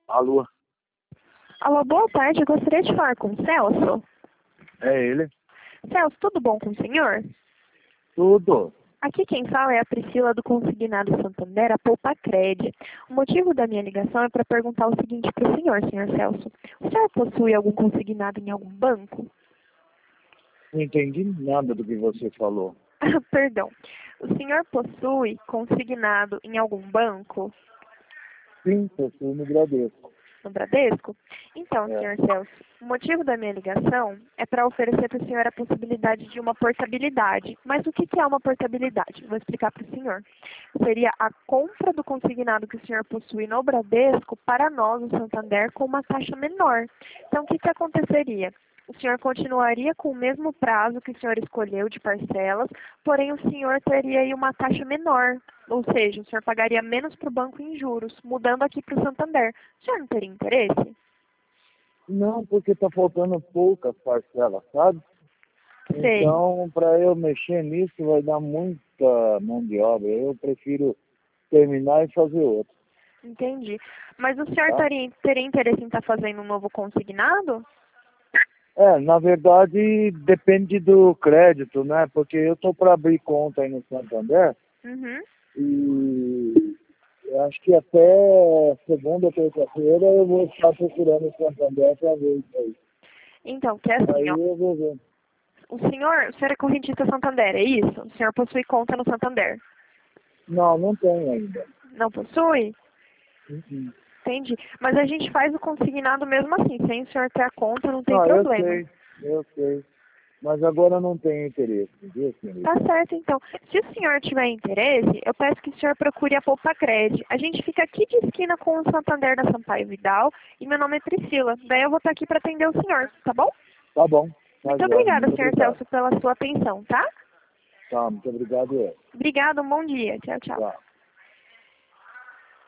Alô, Alô, boa tarde. Eu gostaria de falar com o Celso. é ele? Celso, tudo bom com o senhor? Tudo. Aqui quem fala é a Priscila do Consignado Santander, a Poupacred. O motivo da minha ligação é para perguntar o seguinte para o senhor Celso. O senhor possui algum consignado em algum banco? Não entendi nada do que você falou. Perdão. O senhor possui consignado em algum banco? Sim, eu fui no Bradesco. No Bradesco? Então, É. senhor Celso, o motivo da minha ligação é para oferecer para o senhor a possibilidade de uma portabilidade. Mas o que é uma portabilidade? Vou explicar para o senhor. Seria a compra do consignado que o senhor possui no Bradesco para nós, o Santander, com uma taxa menor. Então, o que aconteceria? O senhor continuaria com o mesmo prazo que o senhor escolheu de parcelas, porém o senhor teria aí uma taxa menor. Ou seja, o senhor pagaria menos para o banco em juros, mudando aqui para o Santander. O senhor não teria interesse? Não, porque tá faltando poucas parcelas, sabe? Sei, Então, para eu mexer nisso vai dar muita mão de obra. Eu prefiro terminar e fazer outro, entendi. Mas o senhor tá? teria interesse em estar fazendo um novo consignado? Na verdade, depende do crédito, né? Porque eu tô para abrir conta aí no Santander Uhum. e eu acho que até segunda ou terça-feira eu vou estar procurando o Santander para ver isso aí. Então, que é assim, Aí ó. eu vou ver. O senhor é correntista Santander, é isso? O senhor possui conta no Santander? Não, não tem ainda. Não possui? Uhum. Entendi. Mas a gente faz o consignado mesmo assim, sem o senhor ter a conta, não tem Não, problema. eu sei. Mas agora eu não tenho interesse, viu, senhorita? Tá certo, então. Se o senhor tiver interesse, eu peço que o senhor procure a Poupacred. A gente fica aqui de esquina com o Santander da Sampaio Vidal e meu nome é Priscila. Daí eu vou estar aqui para atender o senhor, tá bom? Tá bom, tá Muito jóia, obrigada, muito senhor obrigado. Celso, pela sua atenção, tá? Tá, muito obrigado. Obrigada, um bom dia. Tchau, tchau. Tá.